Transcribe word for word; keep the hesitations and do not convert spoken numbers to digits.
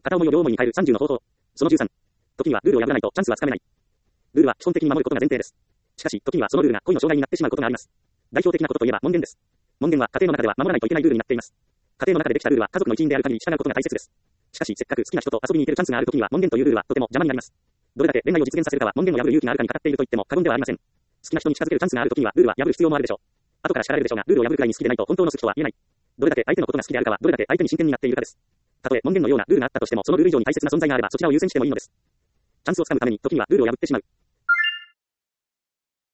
片思いを両思いに変えるさんじゅうの方法。そのじゅうさん。時にはルールを破らないとチャンスはつかめない。ルールは基本的に守ることが前提です。しかし、時にはそのルールが恋の障害になってしまうことがあります。代表的なことといえば門限です。門限は家庭の中では守らないといけないルールになっています。家庭の中でできたルールは家族の一員である限り従うことが大切です。しかし、せっかく好きな人と遊びに行けるチャンスがある時には門限というルールはとても邪魔になります。どれだけ恋愛を実現させるかは門限を破る勇気があるかにかかっていると言っても過言ではありません。好きな人に近づけるチャンスがある時にはルールは破る必要もあるでしょう。後から叱られるでしょうが、ルールを破るくらいに好きでないと本当の好きとは言えない。どれだけ相手のことが好きであるかはどれだけ相手に真剣になっているかです。たとえ門限のようなルールがあったとしても、そのルール以上に大切な存在があればそちらを優先してもいいのです。チャンスをつかむために時にはルールを破ってしまう。